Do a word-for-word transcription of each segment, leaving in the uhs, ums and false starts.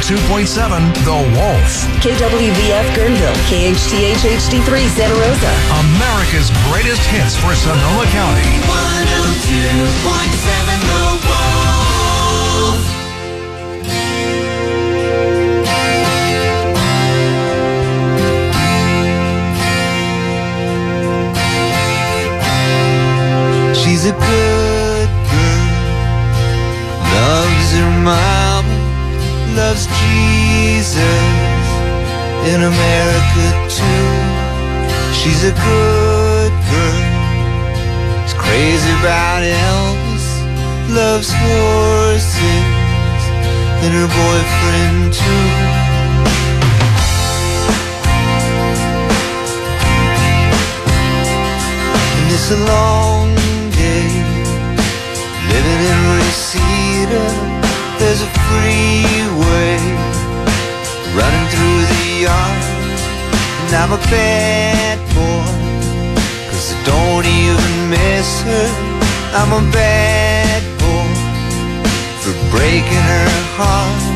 two point seven The Wolf. K W V F Guerneville, K H T H H D three Santa Rosa. America's greatest hits for Sonoma County. one oh two point seven The Wolf. She's a good girl, loves her mom, loves Jesus, in America too. She's a good girl, is crazy about Elvis, loves horses, and her boyfriend too. And it's a long living in Reseda, there's a freeway running through the yard. And I'm a bad boy, cause I don't even miss her. I'm a bad boy for breaking her heart.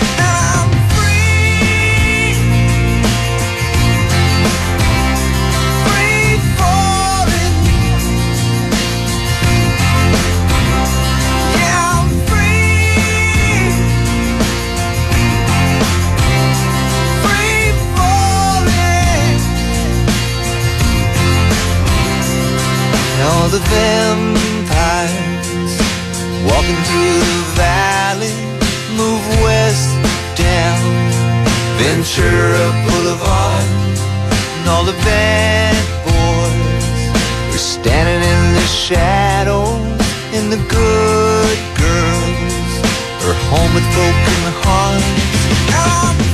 All the vampires walking through the valley move west down Ventura Boulevard. And all the bad boys are standing in the shadows, and the good girls are home with broken hearts. I'm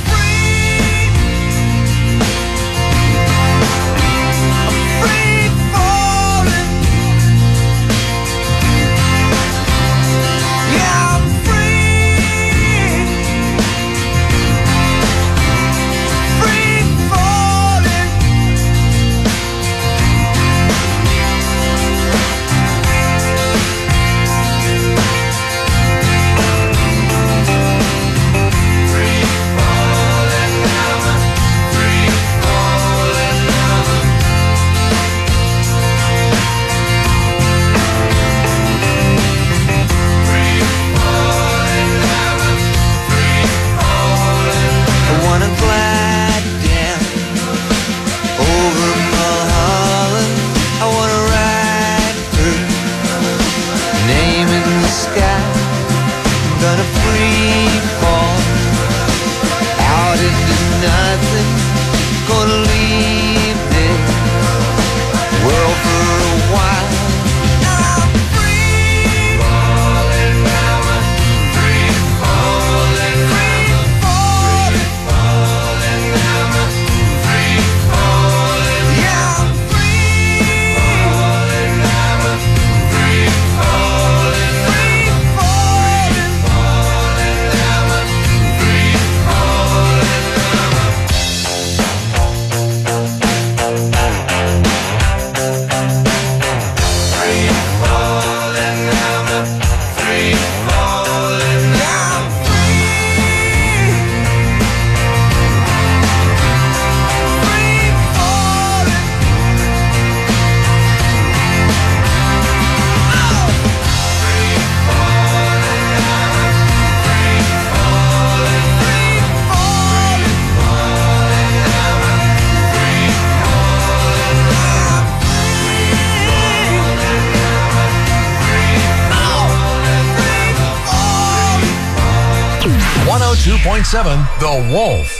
one oh two point seven The Wolf.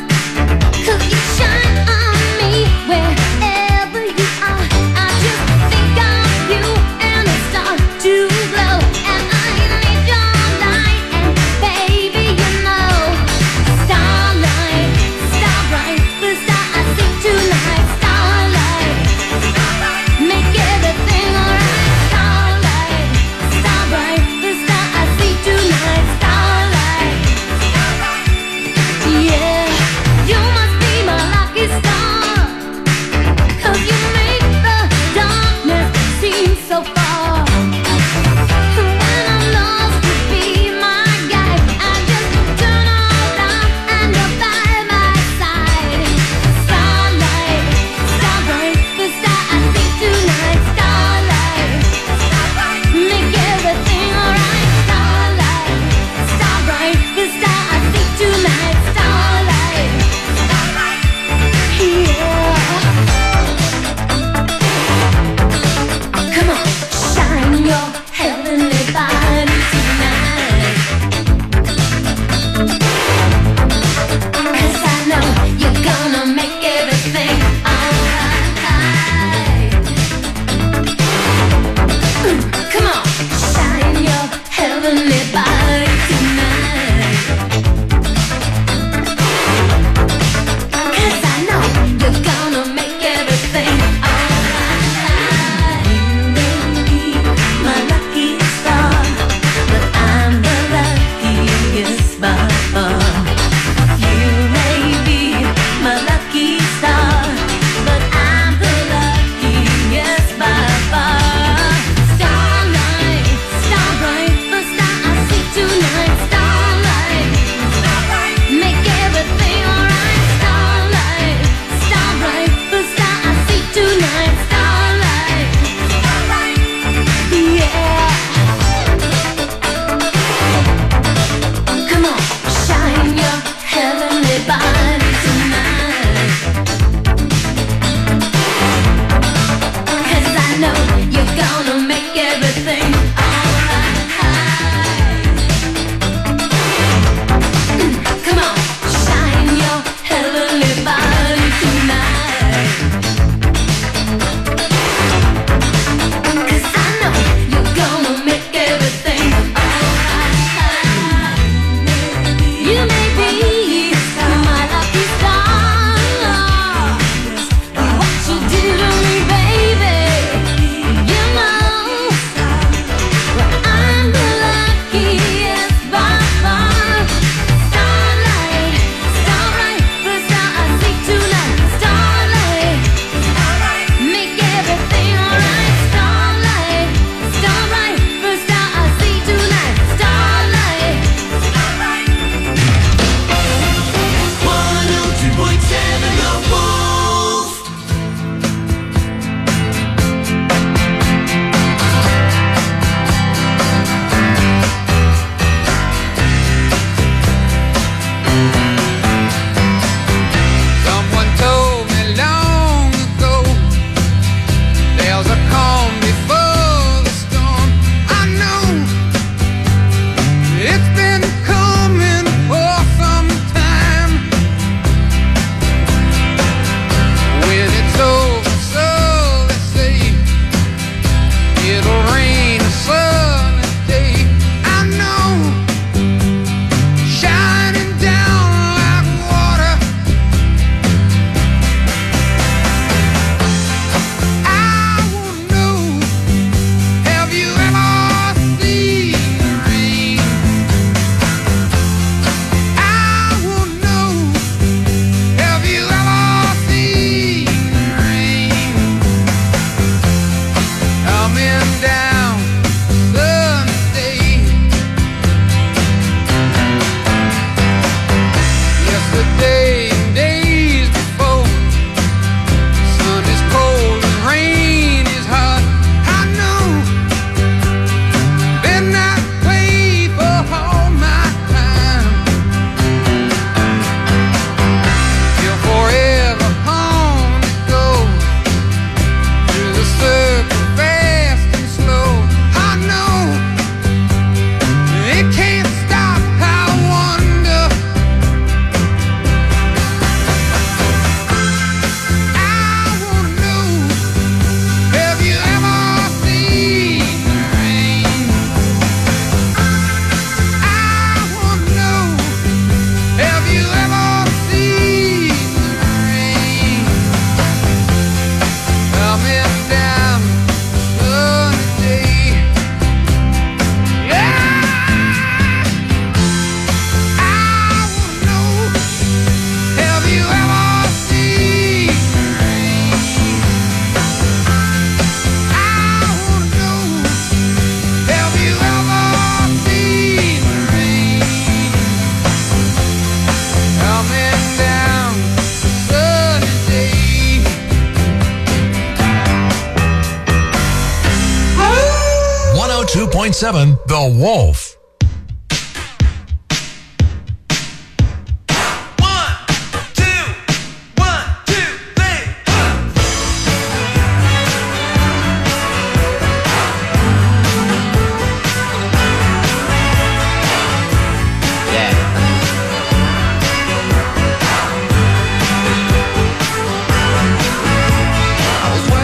Cause you shine on me wherever you are. I just two point seven The Wolf.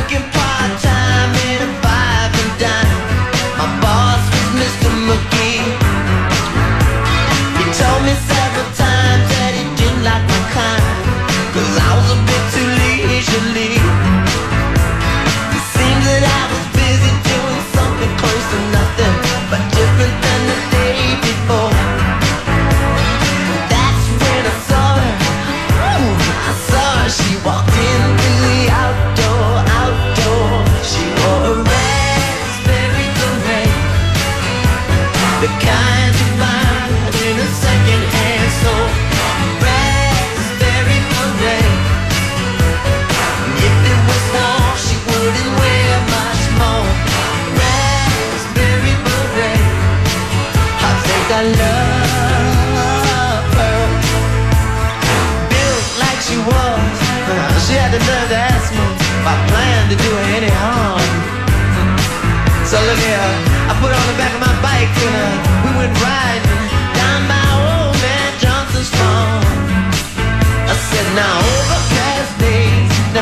My boss was Mister McGee.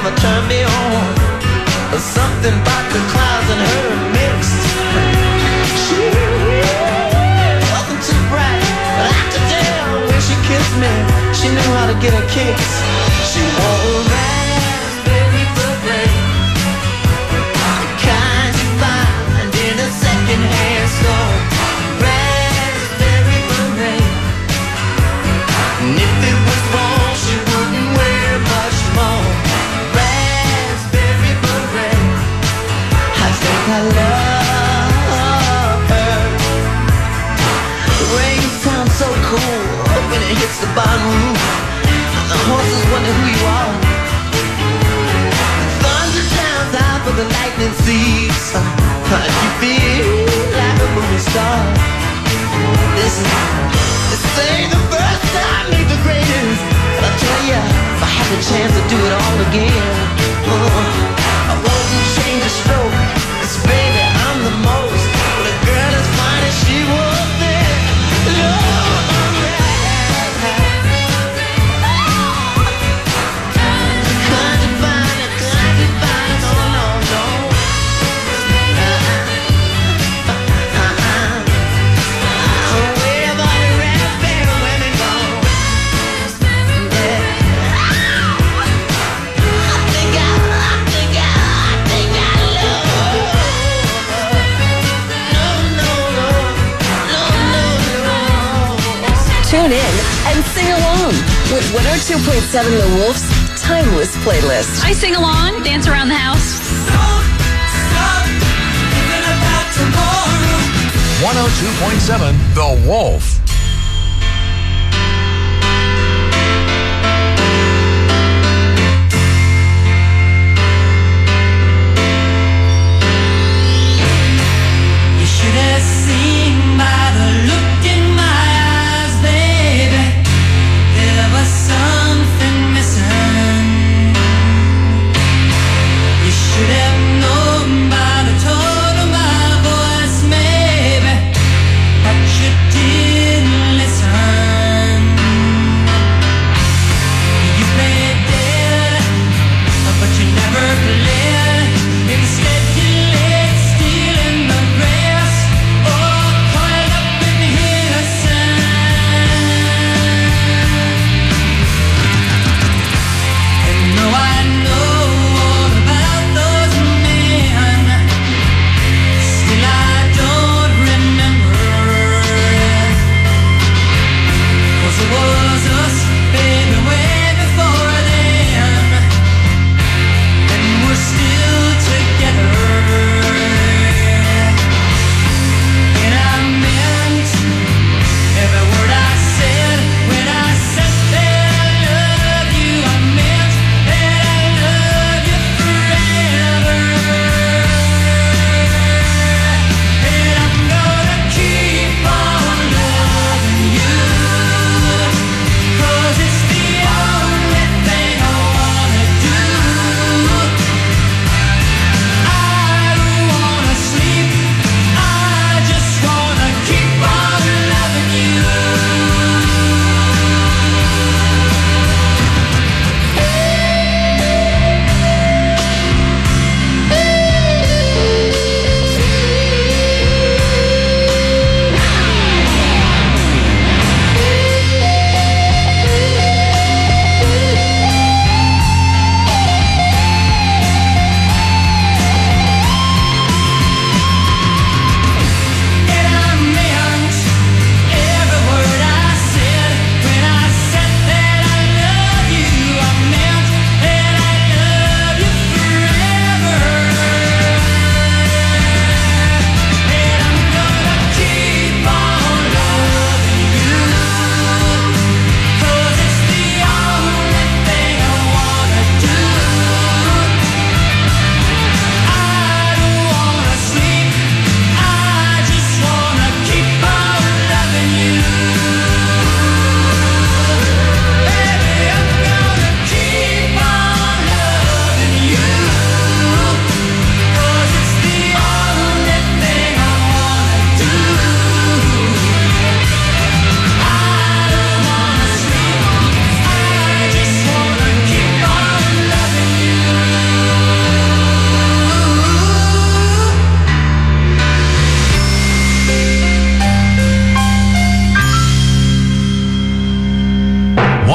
mama turned me on. Something about the clouds and her mixed. She wasn't too bright, but I could tell when she kissed me, she knew how to get her kicks. She wore a raspberry beret, the kind you find in a second-hand store. Raspberry beret, and if it was wrong, she wouldn't wear much more. Raspberry beret, I think I love her. The rain sounds so cool when it hits the barn roof. The horses wonder who you are. The thunder drowns out, but the lightning sees. You feel like a movie star. This is, this ain't the first time, ain't the greatest. But I tell ya, if I had the chance to do it all again, uh, I wouldn't change a stroke. 'Cause baby, I'm the most. But a girl as fine as she was there. Lord, Tune in and sing along with one oh two point seven The Wolf's Timeless Playlist. I sing along, dance around the house. one oh two point seven The Wolf. You should have seen by the look in my eyes, baby, there was something missing. You should have known by the tone of my voice, maybe, what you did.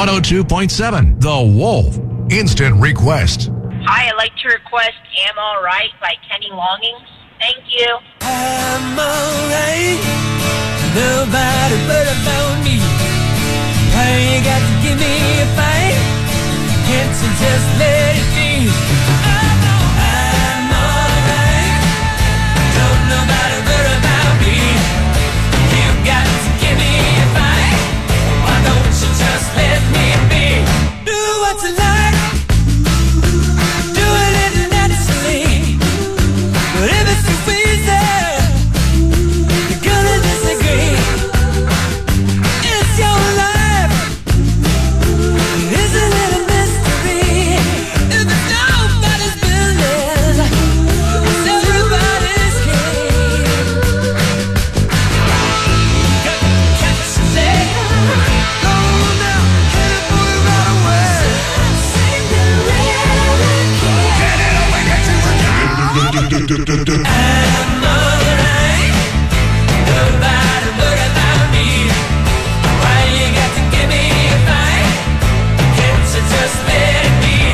one oh two point seven The Wolf. Instant request. Hi, I'd like to request Am Alright by Kenny Loggins. Thank you. I'm alright. Nobody but about me. Why you got to give me a fight? Can't you just let it be? I'm alright. Don't nobody but about me. You got to give me a fight. Why don't you just let me be? Do what you like. Do it naturally. But if it's too easy, you're gonna disagree. It's your life. Isn't it a mystery? If it's nobody's business, it's everybody's game. Can't you say, go now, hit it, boy, right away. I'm alright. Nobody but about me. Why you got to give me a fight? Can't you just let it be?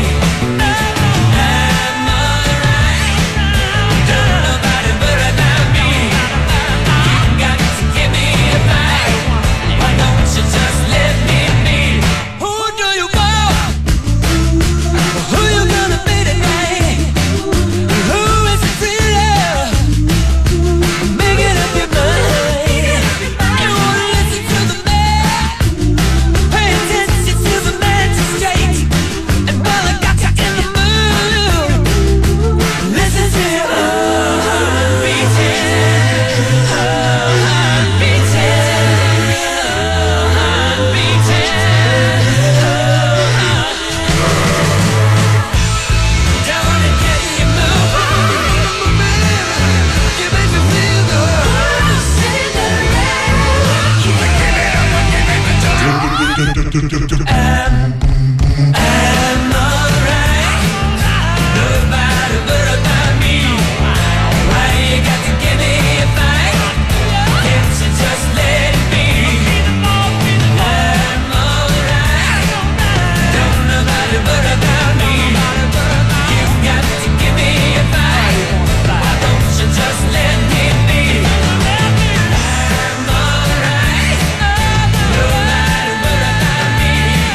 I'm alright. Don't nobody but about me. You got to give me a fight. Why don't you just let me be? Who do you want? Who you gonna be tonight? Who is it really? Make it up your mind. You wanna listen to the man? Pay attention to the magistrate. And while I got you in the mood, listen to your heart beating, heart beating, heart beating, down and get you moving. You make me feel good. I'm alright. Nobody but about me. Why you got to give me a fight? Can't you just let it be? I'm alright. Don't nobody but about me. You got to give me a fight. Why don't you just let me be? I'm alright. Nobody but about me.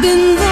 been